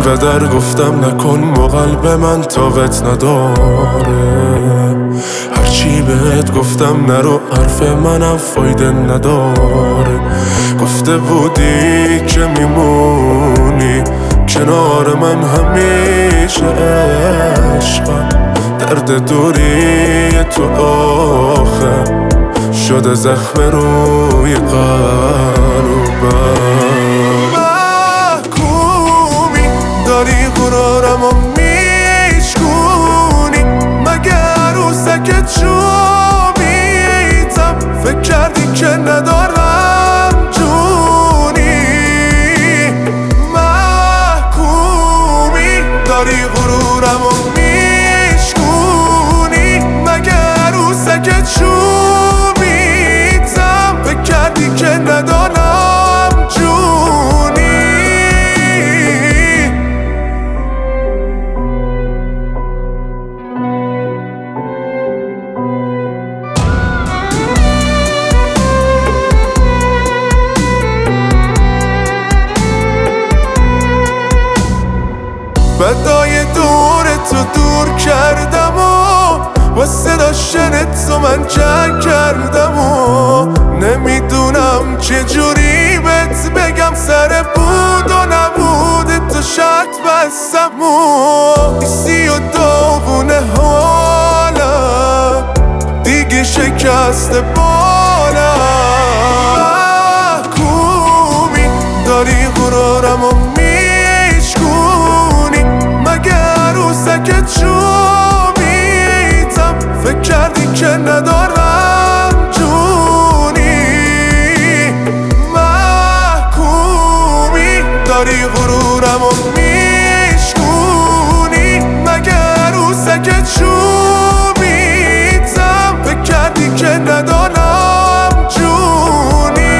به در گفتم نکن با قلب من طاقت نداره. هرچی بهت گفتم نرو، حرف منم فایده نداره. گفته بودی که میمونی کنار من همیشه عشقم. درد دوری تو آخه شده زخم روی قلبم. محکومی داری غرورم و میشکونی، مگه عروسک چوبیتم؟ فکر کردی که ندارم جونی. محکومی داری غرورم و میشکونی، مگه عروسک چوبیتم؟ فکر کردی که ندارم جونی. بدای دور تو دور کردم و واسه داشتن تو من جنگ کردم و نمیدونم چجوری بهت بگم سر بود و نبود تو شرط بستم و ایسی و داغونه حالم دیگه شکست بالم. محکومی داری غرورم و میشکونی، مگه عروسک چوبیتم؟ فکر کردی که ندارم جونی. محکومی داری غرورم و میشکونی، مگه عروسک چوبیتم؟ فکر کردی که ندارم جونی.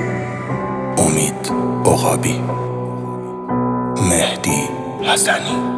امید عقابی، مهدی حسنی.